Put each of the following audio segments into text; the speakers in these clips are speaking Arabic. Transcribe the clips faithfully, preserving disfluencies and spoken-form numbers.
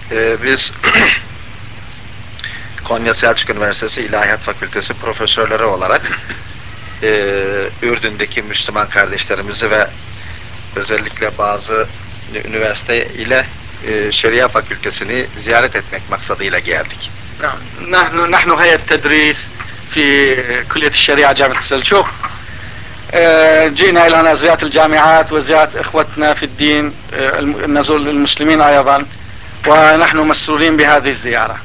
Ee, biz Konya Selçuk Üniversitesi İlahiyat Fakültesi profesörleri olarak e, Ürdün'deki Müslüman kardeşlerimizi ve özellikle bazı üniversite ile e, Şeria Fakültesini ziyaret etmek maksadıyla geldik. نحن نحن هيئة تدريس في كلية الشريعة جامعة السلجوق. جئنا إلى هنا زيارة الجامعات وزيارة إخوتنا في الدين، نزور المسلمين أيضا، ونحن مسرورين بهذه الزيارة.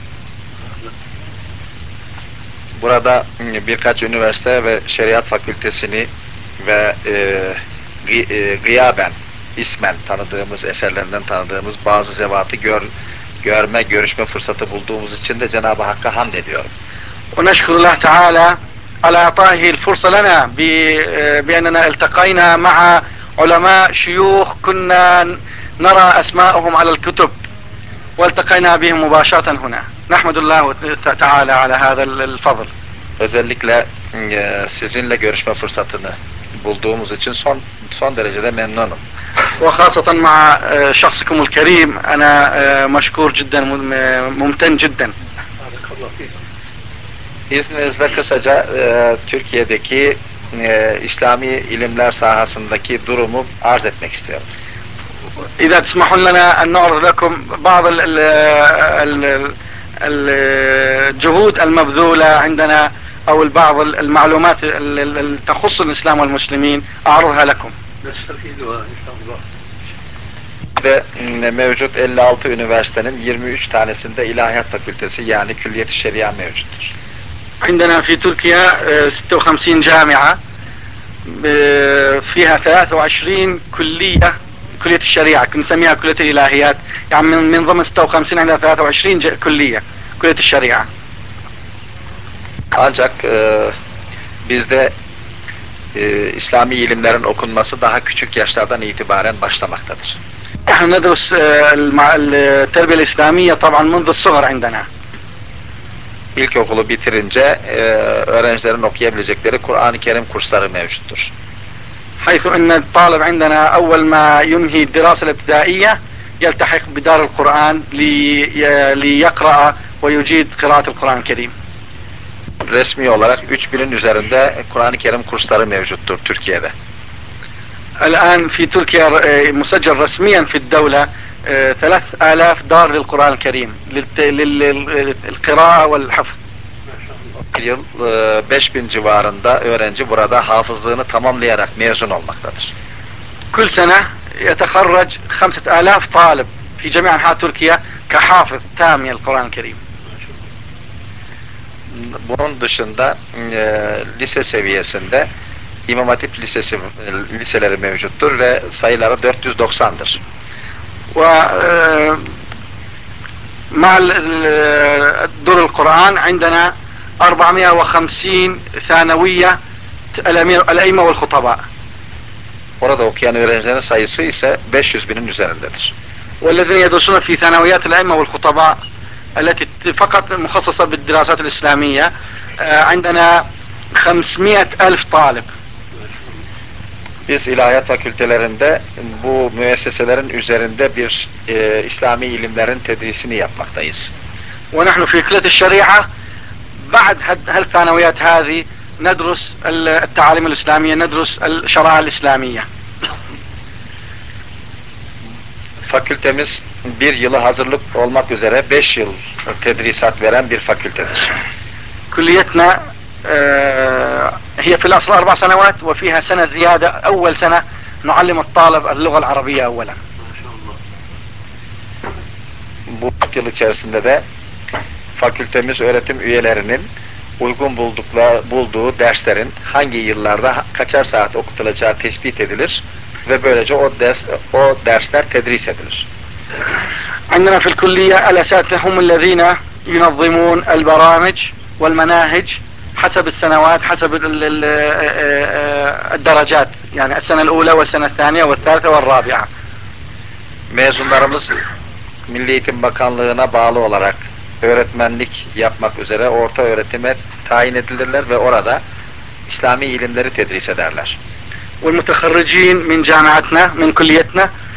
Burada birkaç üniversite ve Şeriat Fakültesini ve e, gı, e, gıyaben, ismen tanıdığımız, eserlerinden tanıdığımız bazı zevatı gör, görme, görüşme fırsatı bulduğumuz için de Cenab-ı Hakk'a hamd ediyorum. ونشكر الله تعالى على إعطائه الفرصة لنا بأننا التقينا مع علماء شيوخ كنا نرى أسماءهم على الكتب والتقينا بهم مباشرة هنا. نحمد الله تعالى على هذا الفضل. Özellikle e, sizinle görüşme fırsatını bulduğumuz için son son derecede memnunum. وخاصة مع شخصكم الكريم أنا مشكور جدا ممتن جدا. İzninizle kısaca e, Türkiye'deki e, İslami ilimler sahasındaki durumu arz etmek istiyorum. إذا تسمحون لنا أن نعرض لكم بعض الجهود المبذولة عندنا أو بعض المعلومات التي تخص الإسلام والمسلمين أعرضها لكم. نستفيدها إن شاء الله. Ve mevcut elli altı üniversitenin yirmi üç tanesinde ilahiyat fakültesi yani külliyet-i şeria mevcuttur. عندنا في تركيا ستة وخمسين جامعة فيها ثلاثة وعشرين كلية كلية الشريعة نسميها كلية الإلهيات، يعني من من ضمن ستة وخمسين عندنا ثلاثة وعشرين كلية كلية الشريعة. Ancak e, bizde e, İslami ilimlerin okunması daha küçük yaşlardan itibaren başlamaktadır. نحن ندرس التربية الإسلامية طبعا منذ الصغر عندنا. İlkokulu bitirince e, öğrencilerin okuyabilecekleri Kur'an-ı Kerim kursları mevcuttur. حيث أن الطالب عندنا أول ما ينهي الدراسة الابتدائية يلتحق بدار القرآن ليقرأ ويجيد قراءة القرآن الكريم. Resmi olarak üç binin üzerinde Kur'an-ı Kerim kursları mevcuttur Türkiye'de. الآن في تركيا مسجل رسميا في الدولة ثلاث آلاف دار للقرآن الكريم للقراءة والحفظ. Yıl beş bin civarında öğrenci burada hafızlığını tamamlayarak mezun olmaktadır. كل سنة يتخرج خمسة آلاف طالب في جميع أنحاء تركيا كحافظ تام للقرآن الكريم. Bunun dışında e, lise seviyesinde İmam Hatip Lisesi liseleri mevcuttur ve sayıları dört yüz doksandır. و مع دور القرآن عندنا أربعمائة وخمسين ثانوية الأئمة والخطباء. Orada okuyan öğrencilerin sayısı ise beş yüz binin üzerindedir. والذين يدرسون في ثانويات الأئمة والخطباء التي فقط مخصصة بالدراسات الإسلامية عندنا خمسمائة ألف طالب. Biz ilahiyat fakültelerinde bu müesseselerin üzerinde bir e, İslami ilimlerin tedrisini yapmaktayız. ونحن في كلية الشريعة بعد هالثانويات هذه ندرس التعاليم الإسلامية، ندرس الشرائع الإسلامية. Fakültemiz bir yılı hazırlık olmak üzere beş yıl tedrisat veren bir fakültedir. كليتنا هي في الأصل أربع سنوات وفيها سنة زيادة أول سنة نعلم الطالب اللغة العربية أولا. Bu yıl içerisinde de fakültemiz öğretim üyelerinin uygun buldukları, bulduğu derslerin hangi yıllarda kaçar saat okutulacağı tespit edilir ve böylece o ders o dersler tedris edilir. عندنا في الكلية الأساتذة هم الذين ينظمون البرامج والمناهج حسب السنوات حسب الدرجات يعني السنة الأولى والسنة الثانية والثالثة والرابعة. Mezunlarımız Milli Eğitim Bakanlığı'na bağlı olarak öğretmenlik yapmak üzere orta öğretime tayin edilirler ve orada İslami ilimleri tedris ederler. والمتخرجين من جامعتنا من كليتنا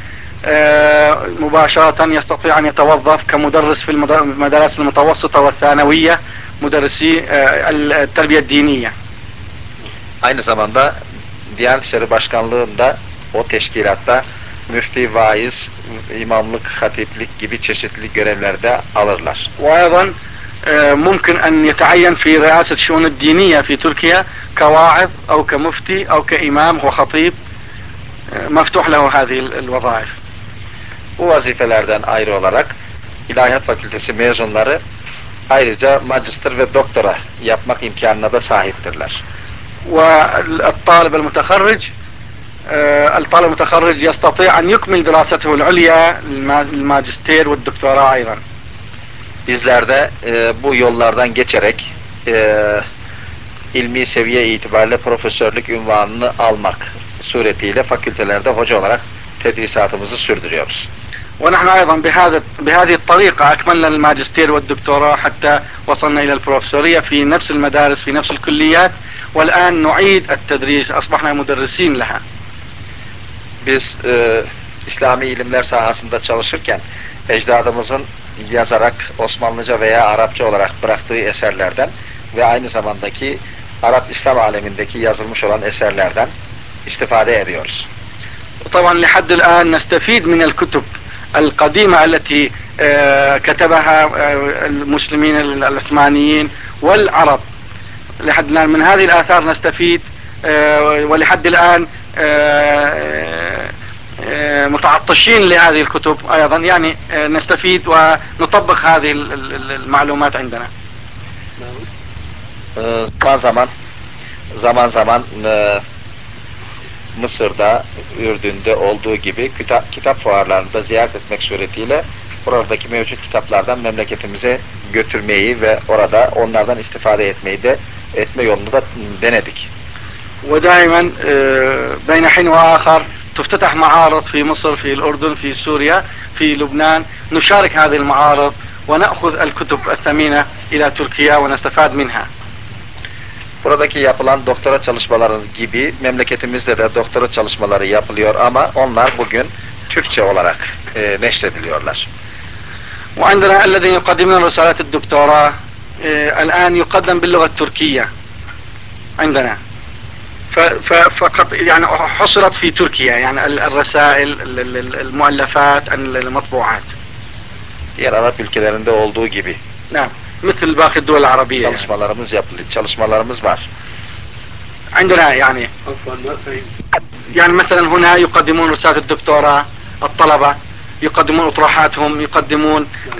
مباشرة يستطيع أن يتوظف كمدرس في المدارس المتوسطة والثانوية، مدرسي التربية الدينية. Aynı zamanda Diyanet İşleri Başkanlığı'nda o teşkilatta müfti, vaiz, imamlık, hatiplik gibi çeşitli görevlerde alırlar. وأيضا ممكن أن يتعين في رئاسة الشؤون الدينية في تركيا كواعظ أو كمفتي أو كإمام وخطيب، مفتوح له هذه الوظائف. Bu vazifelerden ayrı olarak İlahiyat Fakültesi mezunları ayrıca magister ve doktora yapmak imkanına da sahiptirler. والطالب المتخرج الطالب المتخرج يستطيع أن يكمل دراسته العليا الماجستير والدكتوراه أيضا. Bizler de e, bu yollardan geçerek e, ilmi seviye itibariyle profesörlük unvanını almak suretiyle fakültelerde hoca olarak tedrisatımızı sürdürüyoruz. ونحن أيضا بهذا بهذه الطريقة أكملنا الماجستير والدكتوراه حتى وصلنا إلى البروفيسورية في نفس المدارس في نفس الكليات، والآن نعيد التدريس، أصبحنا مدرسين لها. Biz e, İslami ilimler sahasında çalışırken ecdadımızın yazarak Osmanlıca veya Arapça olarak bıraktığı eserlerden ve aynı zamandaki Arap İslam alemindeki yazılmış olan eserlerden istifade ediyoruz. طبعا لحد الآن نستفيد من الكتب القديمة التي كتبها المسلمين العثمانيين والعرب. لحد الآن من هذه الآثار نستفيد، ولحد الآن متعطشين لهذه الكتب أيضا، يعني نستفيد ونطبق هذه المعلومات عندنا. Zaman zaman zaman zaman Mısır'da, Ürdün'de olduğu gibi kitap, kitap fuarlarında ziyaret etmek suretiyle oradaki mevcut kitaplardan memleketimize götürmeyi ve orada onlardan istifade etmeyi de etme yolunu da denedik. ودائما بين حين وآخر تفتتح معارض في مصر، في الأردن، في سوريا، في لبنان، نشارك هذه المعارض ونأخذ الكتب الثمينة إلى تركيا ونستفاد منها. Buradaki yapılan doktora çalışmaları gibi memleketimizde de doktora çalışmaları yapılıyor ama onlar bugün Türkçe olarak e, neşrediliyorlar. وعندنا الذين يقدمون رسالة الدكتوراه الآن يقدم باللغة التركية عندنا، فقط يعني حصرت في تركيا، يعني الرسائل المؤلفات المطبوعات. Diğer Arap ülkelerinde olduğu gibi. نعم مثل باقي الدول العربية. Çalışmalarımız yapılıyor, çalışmalarımız var. عندنا يعني يعني مثلا هنا يقدمون رسالة الدكتوراه الطلبة، يقدمون اطروحاتهم، يقدمون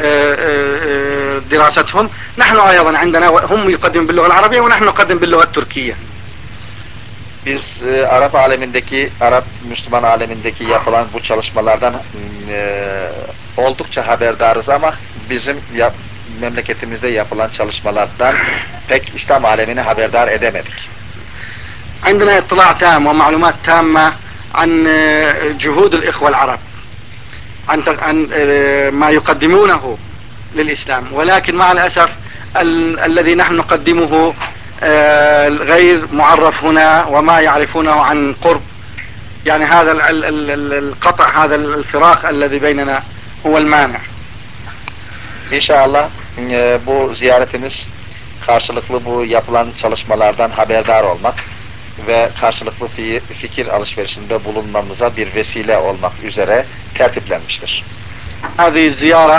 دراستهم. نحن ايضا عندنا هم يقدمون باللغة العربية ونحن نقدم باللغة التركية. Biz e, Arap alemindeki, Arap Müslüman alemindeki yapılan bu çalışmalardan e, oldukça haberdarız ama bizim yap, memleketimizde yapılan çalışmalardan pek İslam alemini haberdar edemedik. عندنا اطلاع تام ومعلومات تامة عن جهود الإخوة العرب، عن عن ما يقدمونه للإسلام، ولكن مع الأسف الذي نحن نقدمه غير معرف هنا وما يعرفونه عن قرب. يعني هذا القطع، هذا الفراق الذي بيننا هو المانع. İnşallah bu ziyaretimiz karşılıklı bu yapılan çalışmalardan haberdar olmak ve karşılıklı fikir alışverişinde bulunmamıza bir vesile olmak üzere tertiplenmiştir. هذه الزيارة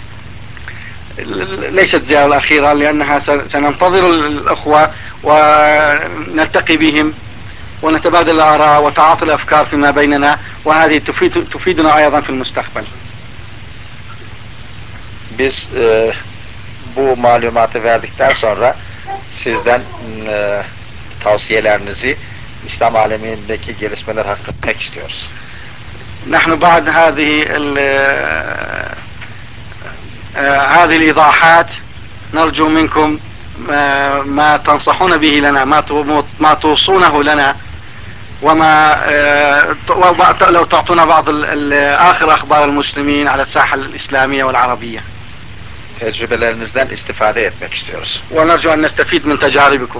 ليست زيارة الأخيرة لأنها سننتظر الأخوة ونلتقي بهم ونتبادل الآراء وتعاطي الأفكار فيما بيننا، وهذه تفيد تفيدنا أيضا في المستقبل. Biz e, bu malumatı verdikten sonra sizden e, tavsiyelerinizi İslam alemindeki gelişmeler hakkında etmek istiyoruz. نحن بعد هذه هذه الإيضاحات نرجو منكم ما تنصحون به لنا، ما ما توصونه لنا، وما لو تعطونا بعض آخر أخبار المسلمين على الساحة الإسلامية والعربية. Tecrübelerinizden istifade etmek istiyoruz. ونرجو أن نستفيد من تجاربكم.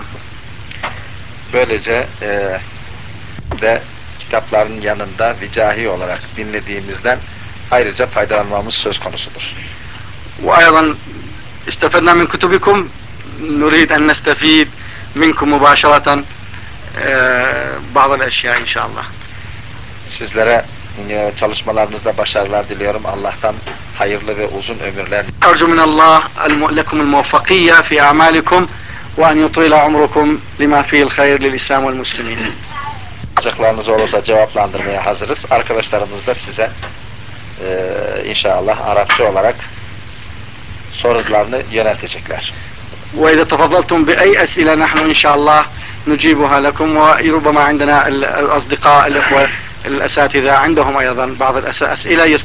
Böylece e, de kitapların yanında vicahi olarak dinlediğimizden ayrıca faydalanmamız söz konusudur. وأيضا استفدنا من كتبكم نريد أن نستفيد منكم مباشرة بعض الأشياء إن شاء الله. Sizlere çalışmalarınızda başarılar diliyorum. Allah'tan hayırlı ve uzun ömürler. أرجو من الله لكم الموفقية في أعمالكم وأن يطيل عمركم لما فيه الخير للإسلام والمسلمين. Soracaklarınız olursa cevaplandırmaya hazırız. Arkadaşlarımız da size e, inşallah Arapça olarak sorularını yöneltecekler. وإذا تفضلتم بأي أسئلة نحن إن شاء الله نجيبها لكم وربما عندنا الأصدقاء الأخوة الأساتذة عندهم أيضا بعض الأسئلة